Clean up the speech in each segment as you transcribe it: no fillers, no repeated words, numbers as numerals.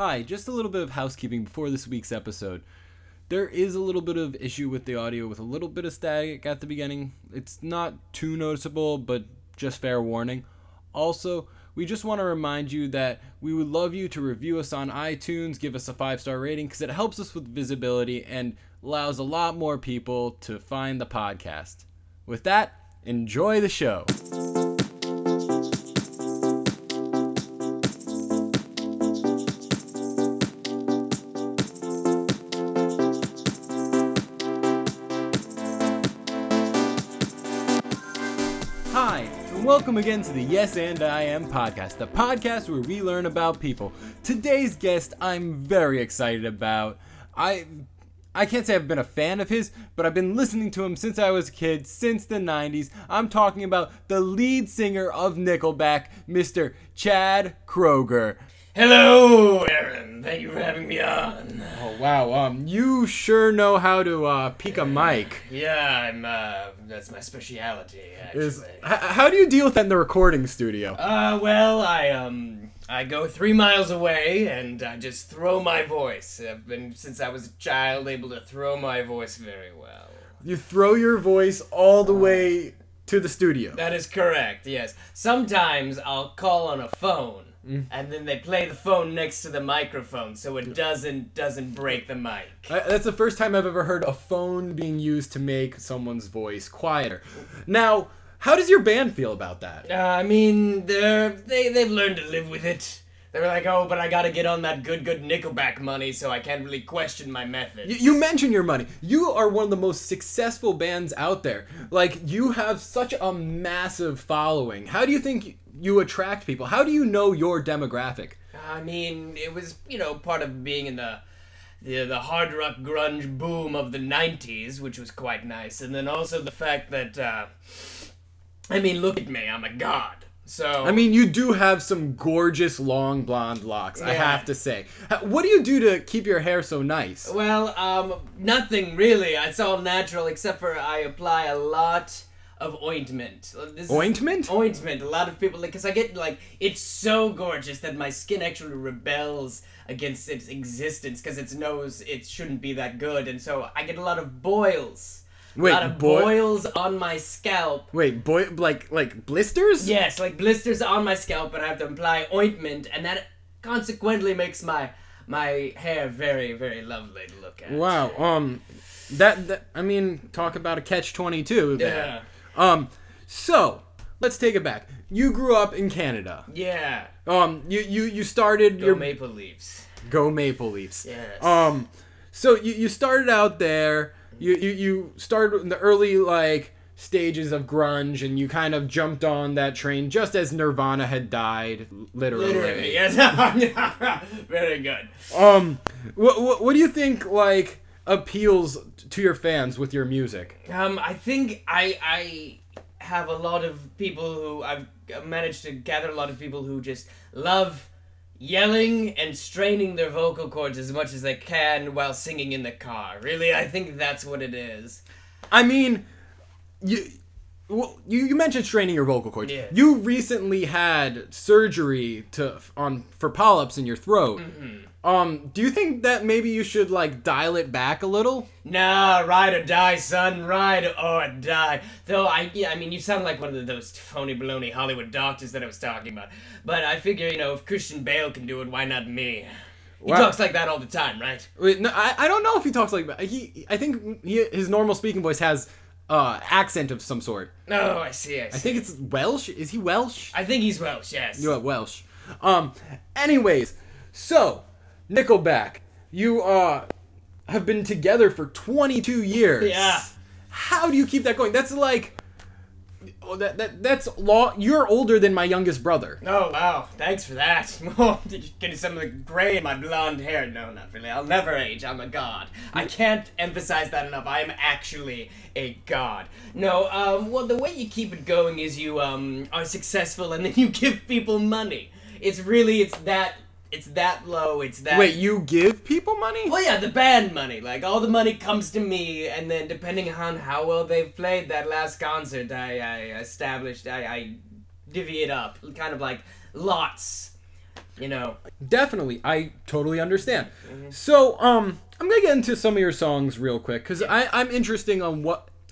Hi, just a little bit of housekeeping before this week's episode. There is a little bit of issue with the audio with a little bit of static at the beginning. It's not too noticeable, but just fair warning. Also, we just want to remind you that we would love you to review us on iTunes, give us a 5-star rating, because it helps us with visibility and allows a lot more people to find the podcast. With that, enjoy the show. Hi, and welcome again to the Yes and I Am podcast, the podcast where we learn about people. Today's guest I'm very excited about. I can't say I've been a fan of his, but I've been listening to him since I was a kid, since the 90s. I'm talking about the lead singer of Nickelback, Mr. Chad Kroeger. Hello, Aaron. Thank you for having me on. Oh, wow. You sure know how to peak a mic. Yeah, that's my specialty, actually. How do you deal with that in the recording studio? Well, I go 3 miles away and I just throw my voice. I've been, since I was a child, able to throw my voice very well. You throw your voice all the way to the studio. That is correct, yes. Sometimes I'll call on a phone. And then they play the phone next to the microphone so it doesn't break the mic. That's the first time I've ever heard a phone being used to make someone's voice quieter. Now, how does your band feel about that? I mean, they've learned to live with it. They're like, oh, but I gotta get on that good Nickelback money, so I can't really question my methods. You mentioned your money. You are one of the most successful bands out there. Like, you have such a massive following. How do you think you attract people? How do you know your demographic? I mean, it was, part of being in the hard rock grunge boom of the 90s, which was quite nice. And then also the fact that, look at me, I'm a god. So, you do have some gorgeous long blonde locks, yeah. I have to say. What do you do to keep your hair so nice? Well, nothing really. It's all natural, except for I apply a lot of ointment. Ointment? Ointment. A lot of people, because I get, it's so gorgeous that my skin actually rebels against its existence, because it knows it shouldn't be that good, and so I get a lot of boils. Wait, a lot of boils on my scalp. Wait, like blisters? Yes, like blisters on my scalp, and I have to apply ointment, and that consequently makes my hair very, very lovely to look at. Wow. Talk about a catch-22 there. Yeah. So let's take it back. You grew up in Canada. Yeah. You started Go Maple Leafs. Go Maple Leafs. Yes. So you started out there. You started in the early stages of grunge, and you kind of jumped on that train just as Nirvana had died, literally. Yes. Very good. What do you think appeals to your fans with your music? I think I have a lot of people who I've managed to gather a lot of people who just love yelling and straining their vocal cords as much as they can while singing in the car. Really, I think that's what it is. You mentioned straining your vocal cords. Yeah. You recently had surgery for polyps in your throat. Mm-hmm. Do you think that maybe you should dial it back a little? Nah, ride or die, son. Ride or die. Though, you sound like one of those phony baloney Hollywood doctors that I was talking about. But I figure, if Christian Bale can do it, why not me? He talks like that all the time, right? Wait, no, I don't know if he talks like that. I think his normal speaking voice has accent of some sort. Oh, I see. I think it's Welsh. Is he Welsh? I think he's Welsh, yes. You're Welsh. Anyways, so Nickelback, you have been together for 22 years. Yeah. How do you keep that going? That's that's long. You're older than my youngest brother. Oh, wow. Thanks for that. Did you get some of the gray in my blonde hair? No, not really. I'll never age. I'm a god. I can't emphasize that enough. I am actually a god. No, well, the way you keep it going is you, are successful and then you give people money. It's that It's that low. It's that. Wait, you give people money? Well, yeah, the band money. Like, all the money comes to me, and then depending on how well they've played that last concert, I divvy it up. Kind of like lots. You know. Definitely, I totally understand. So, I'm gonna get into some of your songs real quick because I'm interested on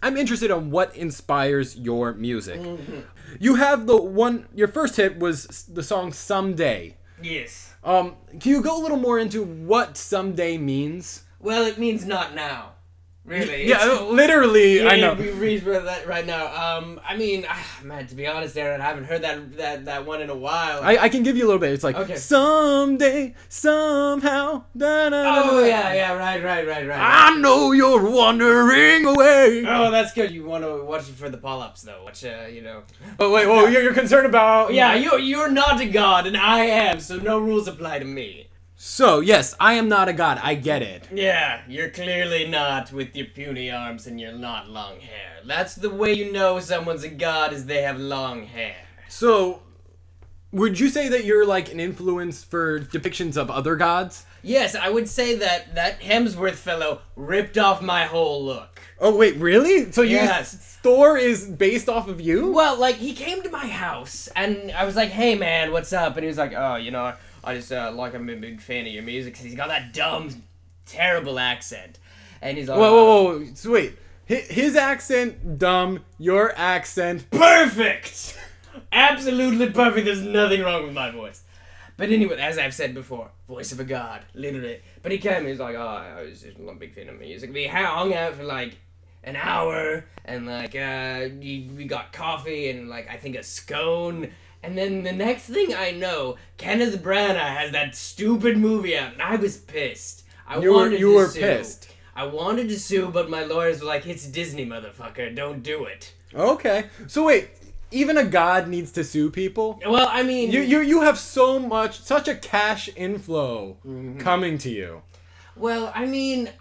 what inspires your music. You have your first hit was the song "Someday." Yes. Can you go a little more into what "someday" means? Well, it means not now. Really. Yeah, literally. I know. We read that right now. I mean, man, to be honest, Aaron, I haven't heard that one in a while. I can give you a little bit. It's like Okay. someday, somehow. Oh yeah, right. I know you're wandering away. Oh, that's good. You want to watch it for the polyps, though. Watch, Oh wait, whoa! You're concerned about? Yeah, you're not a god, and I am, so no rules apply to me. So yes, I am not a god. I get it. Yeah, you're clearly not with your puny arms and your not long hair. That's the way you know someone's a god, is they have long hair. So, would you say that you're like an influence for depictions of other gods? Yes, I would say that Hemsworth fellow ripped off my whole look. Oh wait, really? So Yes. Thor is based off of you? Well, like, he came to my house, and I was like, hey man, what's up? And he was like, oh, I just, like, I'm a big fan of your music, because he's got that dumb, terrible accent. And he's like, Whoa. So wait, his accent dumb, your accent perfect! Absolutely perfect, there's nothing wrong with my voice. But anyway, as I've said before, voice of a god, literally. But he came, he was like, oh, I was just a big fan of music. We hung out for, like, an hour, and, like, we got coffee, and, like, I think a scone. And then the next thing I know, Kenneth Branagh has that stupid movie out, and I was pissed. You were pissed. I wanted to sue, but my lawyers were like, it's Disney, motherfucker, don't do it. Okay. So wait, even a god needs to sue people? Well, I mean... You have such a cash inflow coming to you. Well, I mean,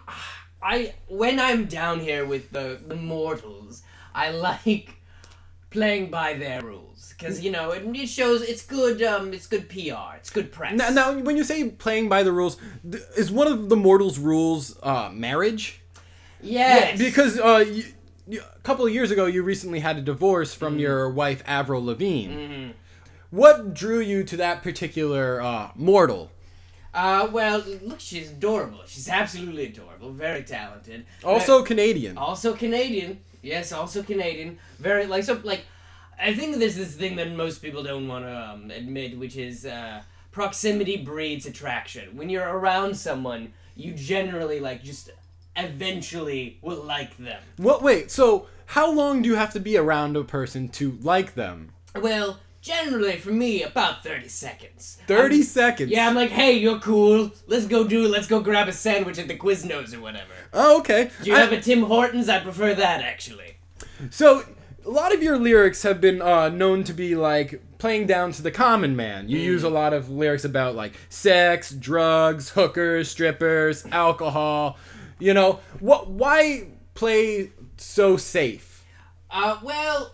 when I'm down here with the mortals, I like playing by their rules. Because, it shows it's good PR, it's good press. Now, when you say playing by the rules, is one of the mortals' rules marriage? Yes. Yeah, because a couple of years ago, you recently had a divorce from your wife, Avril Lavigne. Mm-hmm. What drew you to that particular mortal? Well, look, she's adorable. She's absolutely adorable. Very talented. Also Canadian. Also Canadian. Yes, also Canadian. Very, I think there's this thing that most people don't want to admit, which is proximity breeds attraction. When you're around someone, you generally, just eventually will like them. Wait, so how long do you have to be around a person to like them? Well, generally, for me, about 30 seconds. 30 seconds? Yeah, I'm like, hey, you're cool. Let's go grab a sandwich at the Quiznos or whatever. Oh, okay. Do you have a Tim Hortons? I prefer that, actually. So, a lot of your lyrics have been known to be, playing down to the common man. You use a lot of lyrics about, sex, drugs, hookers, strippers, alcohol. Why play so safe? Well,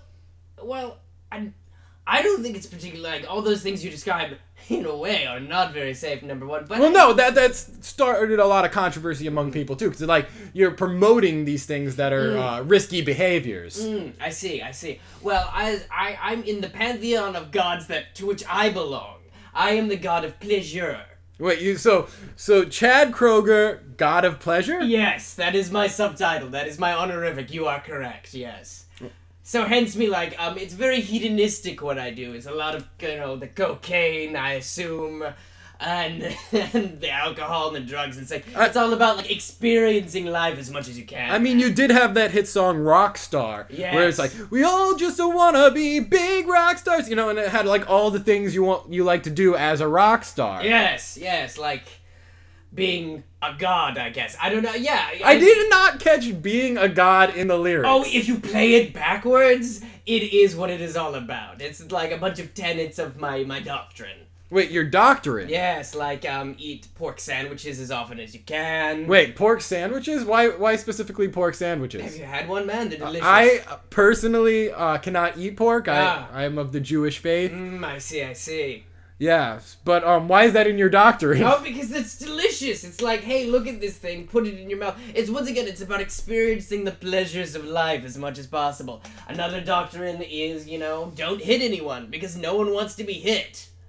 I don't think it's particularly, all those things you describe, in a way, are not very safe, number one. But no, that's started a lot of controversy among people, too, because, you're promoting these things that are risky behaviors. I see. Well, I'm in the pantheon of gods to which I belong. I am the god of pleasure. Wait, so Chad Kroeger, god of pleasure? Yes, that is my subtitle. That is my honorific. You are correct, yes. So hence me, it's very hedonistic what I do. It's a lot of, the cocaine, I assume, and the alcohol and the drugs and sex. It's all about, experiencing life as much as you can. I mean, you did have that hit song Rockstar, where it's we all just wanna be big rock stars, and it had, all the things you like to do as a rock star. Yes, being a god, I guess. I don't know, yeah. I did not catch being a god in the lyrics. Oh, if you play it backwards, it is what it is all about. It's a bunch of tenets of my doctrine. Wait, your doctrine? Yes, eat pork sandwiches as often as you can. Wait, pork sandwiches? Why specifically pork sandwiches? Have you had one, man? They're delicious. I personally cannot eat pork. I am of the Jewish faith. I see. Yeah, but why is that in your doctrine? Oh, because it's delicious. It's hey, look at this thing, put it in your mouth. It's about experiencing the pleasures of life as much as possible. Another doctrine is, don't hit anyone, because no one wants to be hit.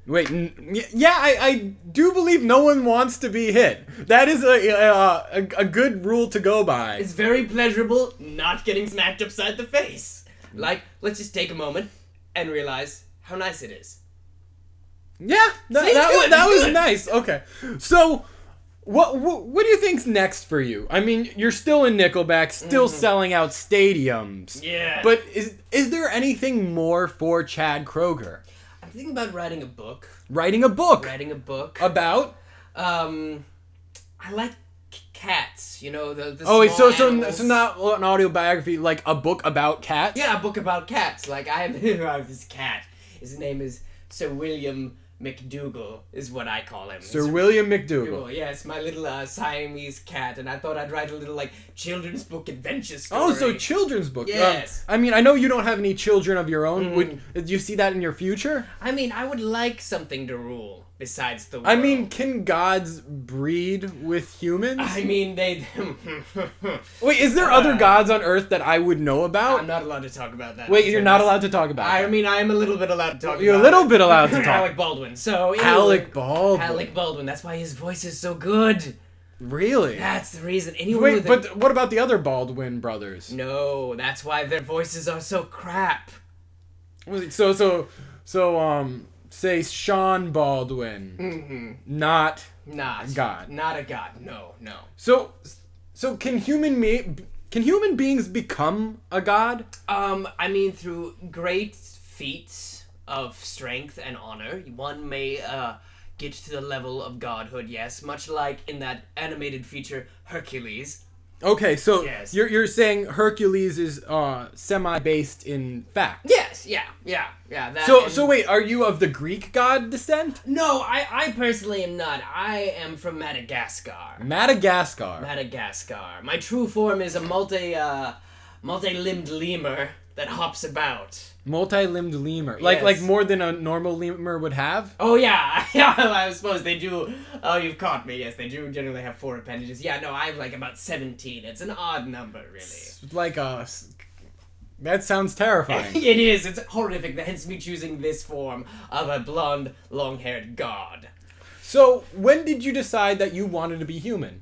Wait, yeah, I do believe no one wants to be hit. That is a good rule to go by. It's very pleasurable not getting smacked upside the face. Like, let's just take a moment and realize how nice it is. Yeah, that It's was good. nice. Okay, so what do you think's next for you? I mean, you're still in Nickelback, still selling out stadiums. Yeah. But is there anything more for Chad Kroeger? I'm thinking about writing a book. Writing a book about. I like cats. You know the. Oh wait, small so animals. not an autobiography, like a book about cats? Yeah, a book about cats. Like I have this cat. His name is Sir William McDougal, is what I call him. Sir William McDougal. Yes, my little Siamese cat, and I thought I'd write a little like children's book adventure story. Oh, so children's book. Yes. I mean, I know you don't have any children of your own. Do you see that in your future? I mean, I would like something to rule besides the world. I mean, can gods breed with humans? I mean, they. Wait, is there other gods on Earth that I would know about? I'm not allowed to talk about that. Wait, you're not allowed to talk about I that. mean, I am a little bit allowed to talk You're a about little it. bit allowed to talk. Alec Baldwin. So anyway, Alec Baldwin. Alec Baldwin. That's why his voice is so good. Really? That's the reason. Anyone Wait, with a- but what about the other Baldwin brothers? No, that's why their voices are so crap. So, say Sean Baldwin. Not Not God. Not a god. No. So can human beings become a god? I mean, through great feats of strength and honor, one may get to the level of godhood. Yes, much like in that animated feature Hercules. Okay, so Yes. you're saying Hercules is semi-based in fact. Yes. Yeah. That So wait, are you of the Greek god descent? No, I personally am not. I am from Madagascar. Madagascar. My true form is a multi-limbed lemur that hops about. Multi-limbed lemur. Yes. Like more than a normal lemur would have? Oh yeah, I suppose they do. Oh, you've caught me. Yes, they do generally have 4 appendages. Yeah, no, I have like about 17. It's an odd number, really. It's like that sounds terrifying. It is. It's horrific. Hence me choosing this form of a blonde, long-haired god. So, when did you decide that you wanted to be human?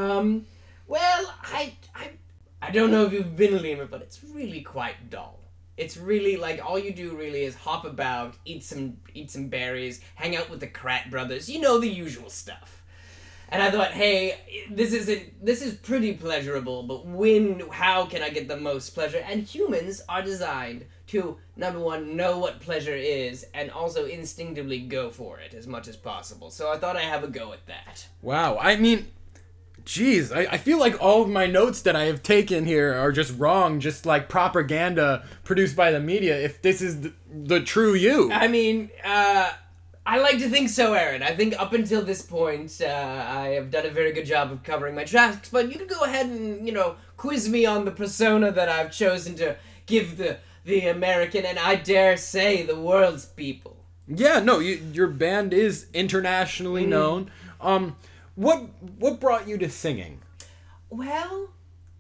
Well, I don't know if you've been a lemur, but it's really quite dull. It's really like all you do really is hop about, eat some berries, hang out with the Krat brothers, you know, the usual stuff. And I thought, hey, this is pretty pleasurable, but how can I get the most pleasure? And humans are designed to, number one, know what pleasure is, and also instinctively go for it as much as possible. So I thought I'd have a go at that. Wow, I mean, geez, I feel like all of my notes that I have taken here are just wrong, just like propaganda produced by the media, if this is the true you. I mean, I like to think so, Aaron. I think up until this point, I have done a very good job of covering my tracks, but you can go ahead and, quiz me on the persona that I've chosen to give the American, and I dare say the world's people. Yeah, no, your band is internationally known. What brought you to singing? Well,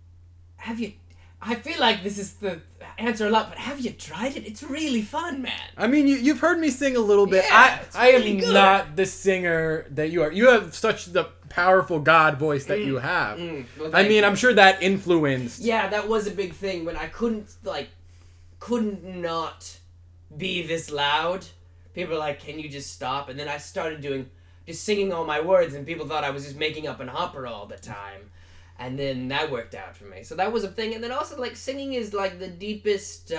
I feel like this is the answer a lot, but have you tried it? It's really fun, man. I mean, you've heard me sing a little bit. Yeah, it's I really am good. not the singer that you are. You have such the powerful God voice that you have. Well, I thank mean, you. I'm sure that influenced. Yeah, that was a big thing when I couldn't not be this loud. People were like, can you just stop? And then I started just singing all my words, and people thought I was just making up an opera all the time. And then that worked out for me. So that was a thing. And then also, like, singing is like the deepest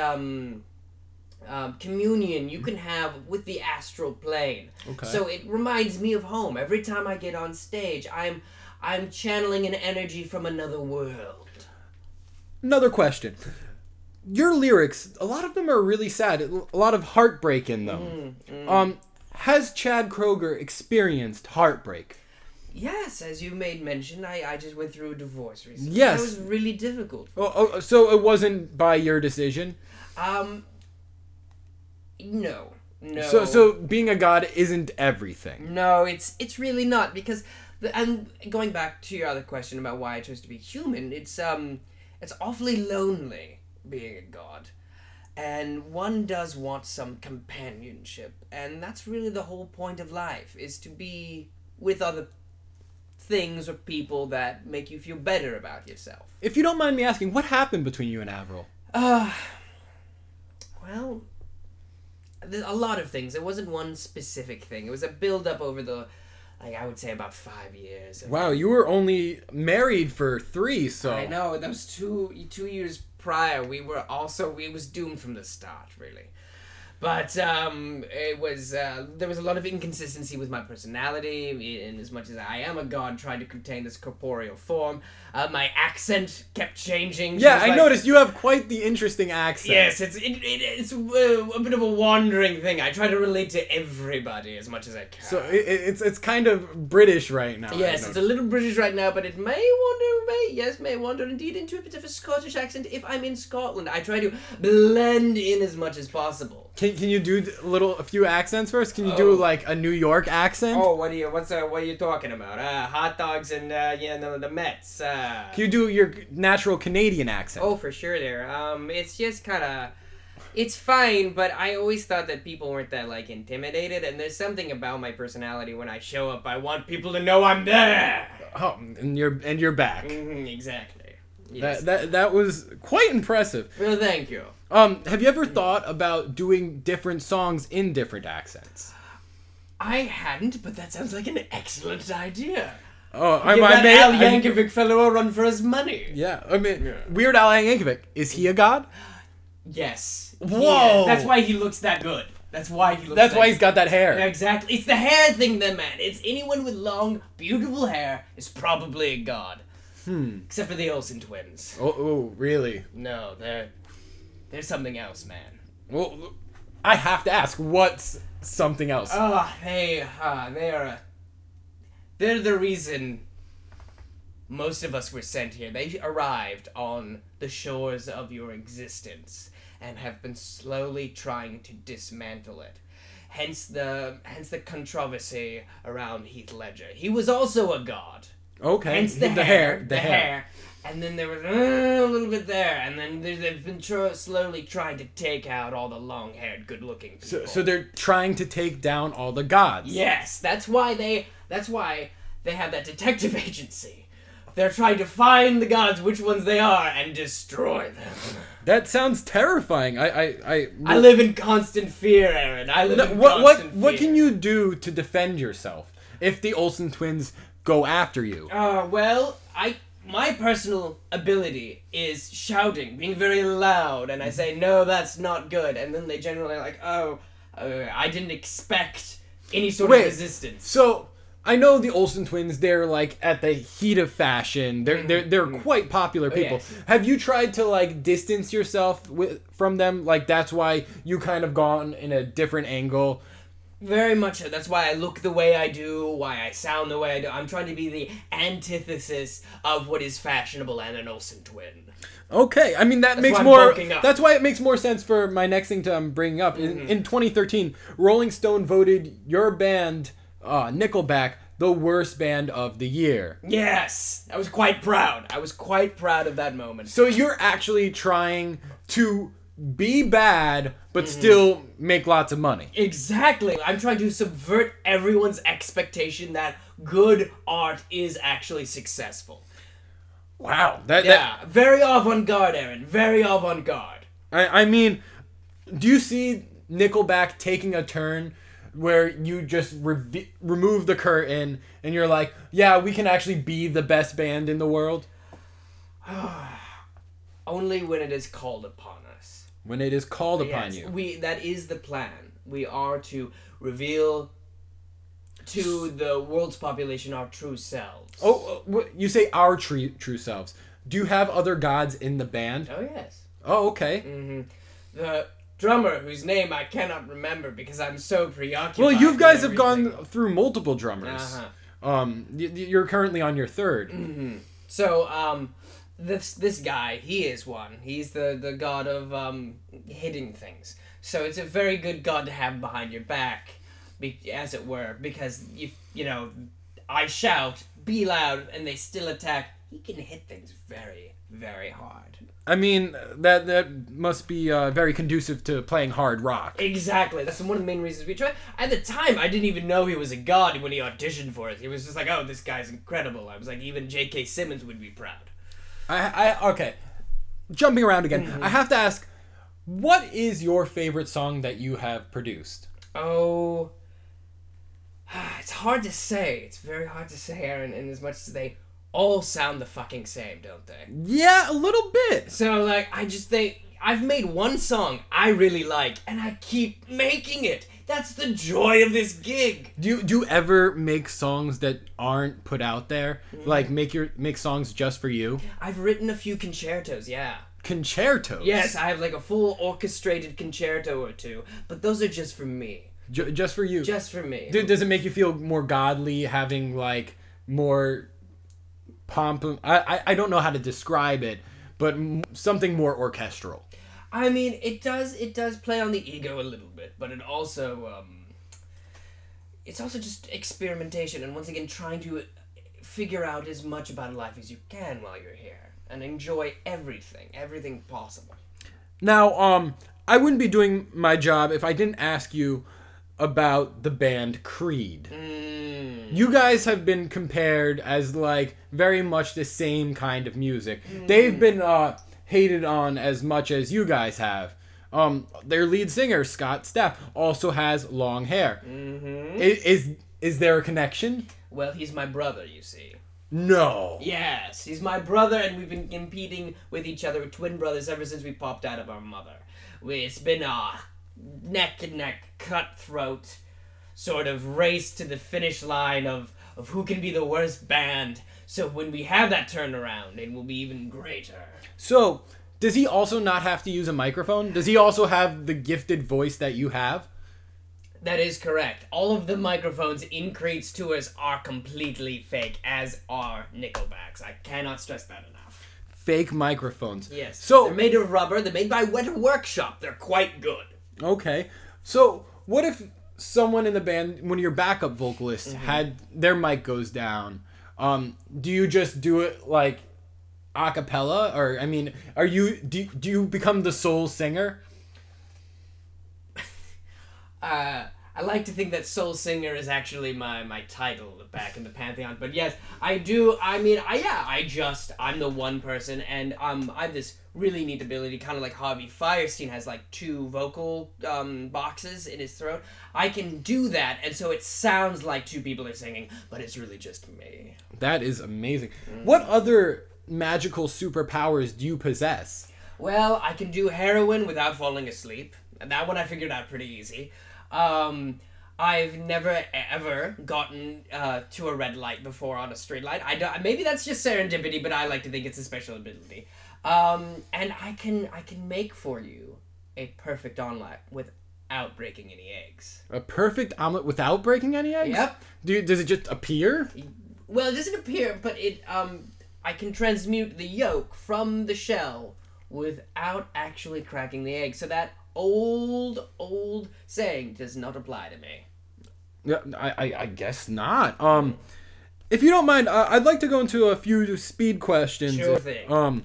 communion you can have with the astral plane. Okay. So it reminds me of home. Every time I get on stage, I'm channeling an energy from another world. Another question. Your lyrics, a lot of them are really sad. A lot of heartbreak in them. Has Chad Kroeger experienced heartbreak? Yes, as you made mention, I just went through a divorce recently. Yes. That was really difficult. So it wasn't by your decision? No. So being a god isn't everything. No, it's really not, because and going back to your other question about why I chose to be human, it's awfully lonely being a god. And one does want some companionship, and that's really the whole point of life, is to be with other things or people that make you feel better about yourself. If you don't mind me asking, what happened between you and Avril? Well, there's a lot of things. It wasn't one specific thing. It was a build-up over the, I would say about 5 years. Wow, you were only married for 3, so... I know, that was 2 years prior. It was doomed from the start, really. But it was there was a lot of inconsistency with my personality, in as much as I am a god trying to contain this corporeal form. My accent kept changing. Yeah, I noticed you have quite the interesting accent. Yes, it's a bit of a wandering thing. I try to relate to everybody as much as I can. So it's kind of British right now. Yes, it's a little British right now, but it may wander indeed into a bit of a Scottish accent if I'm in Scotland. I try to blend in as much as possible. Can you do a few accents first? Can you do like a New York accent? Oh, what are you talking about? Hot dogs and the Mets. Can you do your natural Canadian accent? Oh, for sure there. It's just kind of, it's fine, but I always thought that people weren't that like intimidated, and there's something about my personality when I show up. I want people to know I'm there. Oh, and you're back. Mm-hmm, exactly. Yes. That was quite impressive. Well, thank you. Have you ever thought about doing different songs in different accents? I hadn't, but that sounds like an excellent idea. Oh, Give that Al Yankovic fellow a run for his money. Yeah, I mean, Weird Al Yankovic, is he a god? Yes. Whoa! That's why he looks that good. That's why he's got that hair. Exactly. It's the hair thing, then, man. It's anyone with long, beautiful hair is probably a god. Except for the Olsen twins. Oh, really? No, they're something else, man. Well, I have to ask, what's something else? They're the reason most of us were sent here. They arrived on the shores of your existence and have been slowly trying to dismantle it. Hence the controversy around Heath Ledger. He was also a god. Okay. Hence the hair. And then there was a little bit there, and then they've been slowly trying to take out all the long-haired, good-looking people. So they're trying to take down all the gods. Yes, that's why they have that detective agency. They're trying to find the gods, which ones they are, and destroy them. That sounds terrifying. I live in constant fear, Aaron. What can you do to defend yourself if the Olsen twins go after you? My personal ability is shouting, being very loud, and I say, no, that's not good. And then they generally are like, I didn't expect any sort of resistance. So, I know the Olsen twins, they're like at the heat of fashion. They're quite popular people. Yes. Have you tried to like distance yourself from them? Like that's why you kind of gone in a different angle? Very much so. That's why I look the way I do, why I sound the way I do. I'm trying to be the antithesis of what is fashionable and an Olsen twin. Okay, I mean that's why it makes more sense for my next thing to bring up. In 2013, Rolling Stone voted your band, Nickelback, the worst band of the year. Yes, I was quite proud. I was quite proud of that moment. So you're actually trying to be bad, but still make lots of money. Exactly. I'm trying to subvert everyone's expectation that good art is actually successful. Wow. Very avant-garde, Aaron. Very avant-garde. I mean, do you see Nickelback taking a turn where you just remove the curtain and you're like, yeah, we can actually be the best band in the world? Only when it is called upon us. When it is called upon you. That is the plan. We are to reveal to the world's population our true selves. Oh, you say our true selves. Do you have other gods in the band? Oh, yes. Oh, okay. Mm-hmm. The drummer, whose name I cannot remember because I'm so preoccupied. Well, you guys have gone through multiple drummers. Uh-huh. You're currently on your third. Mm-hmm. So, this guy, he is one. He's the god of hidden things. So it's a very good god to have behind your back, as it were, because I shout, be loud, and they still attack. He can hit things very, very hard. I mean, that must be very conducive to playing hard rock. Exactly. That's one of the main reasons we tried. At the time, I didn't even know he was a god when he auditioned for it. He was just like, oh, this guy's incredible. I was like, even J.K. Simmons would be proud. Okay. Jumping around again, I have to ask, what is your favorite song that you have produced? Oh, it's hard to say. It's very hard to say, Aaron, in as much as they all sound the fucking same, don't they? Yeah, a little bit. So, like, I just think I've made one song I really like, and I keep making it. That's the joy of this gig. Do you ever make songs that aren't put out there? Like make songs just for you? I've written a few concertos, yeah. Concertos? Yes, I have like a full orchestrated concerto or two, but those are just for me. Just for you? Just for me. Does it make you feel more godly having like more pomp? I don't know how to describe it, but something more orchestral. I mean, it does play on the ego a little bit, but it also it's also just experimentation, and once again trying to figure out as much about life as you can while you're here and enjoy everything possible. Now, I wouldn't be doing my job if I didn't ask you about the band Creed. You guys have been compared as like very much the same kind of music. They've been hated on as much as you guys have. Their lead singer, Scott Stapp, also has long hair. Is there a connection? Well, he's my brother, you see. No. Yes, he's my brother, and we've been competing with each other, twin brothers, ever since we popped out of our mother. It's been a neck and neck, cutthroat sort of race to the finish line of who can be the worst band. So when we have that turnaround, it will be even greater. So, does he also not have to use a microphone? Does he also have the gifted voice that you have? That is correct. All of the microphones in Creed's tours are completely fake, as are Nickelback's. I cannot stress that enough. Fake microphones. Yes. So they're made of rubber. They're made by Winter Workshop. They're quite good. Okay. So what if someone in the band, one of your backup vocalists, had their mic goes down? Do you just do it like a cappella, or I mean, do you become the sole singer? I like to think that Soul Singer is actually my title back in the Pantheon, but yes, I do. I mean, I'm the one person, and I have this really neat ability, kind of like Harvey Fierstein has like two vocal boxes in his throat. I can do that, and so it sounds like two people are singing, but it's really just me. That is amazing. What other magical superpowers do you possess? Well, I can do heroin without falling asleep, and that one I figured out pretty easy. I've never ever gotten to a red light before on a street light. Maybe that's just serendipity, but I like to think it's a special ability. And I can make for you a perfect omelet without breaking any eggs. A perfect omelet without breaking any eggs? Yep. Does it just appear? Well, it doesn't appear, but I can transmute the yolk from the shell without actually cracking the egg. So that old saying does not apply to me. Yeah, I guess not. If you don't mind, I'd like to go into a few speed questions. Sure thing.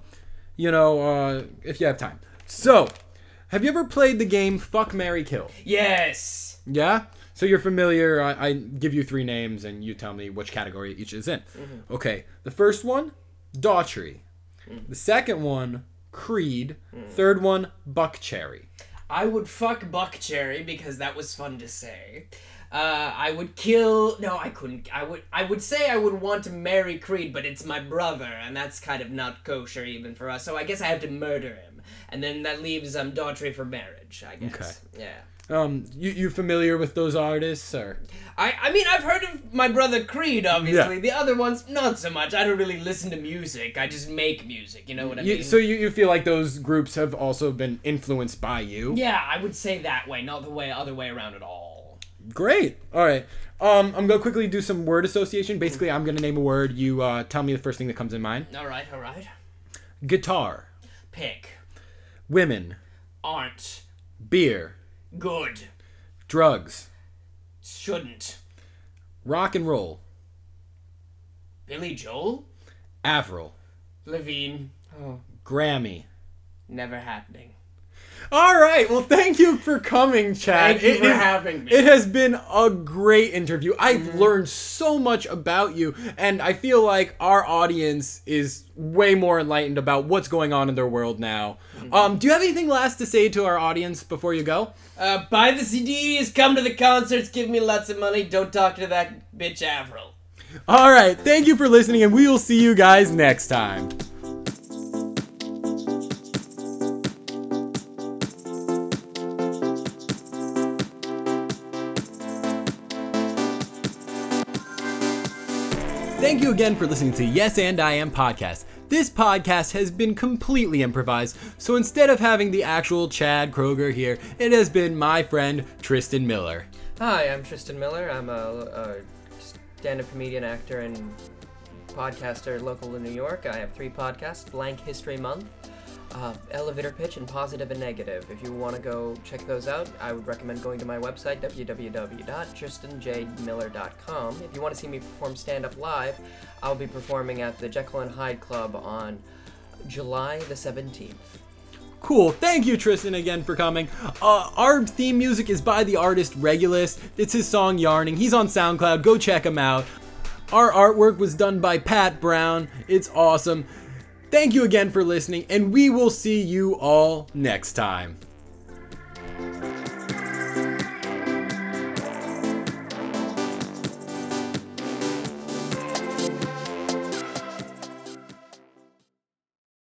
If you have time. So, have you ever played the game Fuck, Marry, Kill? Yes. Yeah? So you're familiar. I give you three names and you tell me which category each is in. Okay. The first one, Daughtry. The second one, Creed. Third one, Buckcherry. I would fuck Buckcherry because that was fun to say. I would kill... No, I couldn't. I would say I would want to marry Creed, but it's my brother, and that's kind of not kosher even for us, so I guess I have to murder him. And then that leaves Daughtry for marriage, I guess. Okay. Yeah. You familiar with those artists, or? I mean, I've heard of my brother Creed, obviously. Yeah. The other ones, not so much. I don't really listen to music. I just make music, you know what I mean? So you feel like those groups have also been influenced by you? Yeah, I would say that way, not the other way around at all. Great. All right. I'm going to quickly do some word association. Basically, I'm going to name a word. You tell me the first thing that comes in mind. All right. Guitar. Pick. Women. Aren't. Beer. Good. Drugs. Shouldn't. Rock and roll. Billy Joel? Avril. Levine. Oh. Grammy. Never happening. All right. Well, thank you for coming, Chad. Thank you for having me. It has been a great interview. I've learned so much about you, and I feel like our audience is way more enlightened about what's going on in their world now. Do you have anything last to say to our audience before you go? Buy the CDs, come to the concerts, give me lots of money, don't talk to that bitch Avril. All right. Thank you for listening, and we will see you guys next time. Thank you again for listening to Yes and I Am podcast. This podcast has been completely improvised, so instead of having the actual Chad Kroger here, it has been my friend Tristan Miller. Hi, I'm Tristan Miller. I'm a stand-up comedian, actor, and podcaster local in New York. I have 3 podcasts: Blank History Month, Elevator Pitch, and Positive and Negative. If you want to go check those out, I would recommend going to my website, www.tristanjmiller.com. If you want to see me perform stand-up live, I'll be performing at the Jekyll and Hyde Club on July the 17th. Cool. Thank you, Tristan, again for coming. Our theme music is by the artist Regulus. It's his song Yarning. He's on SoundCloud. Go check him out. Our artwork was done by Pat Brown. It's awesome. Thank you again for listening, and we will see you all next time.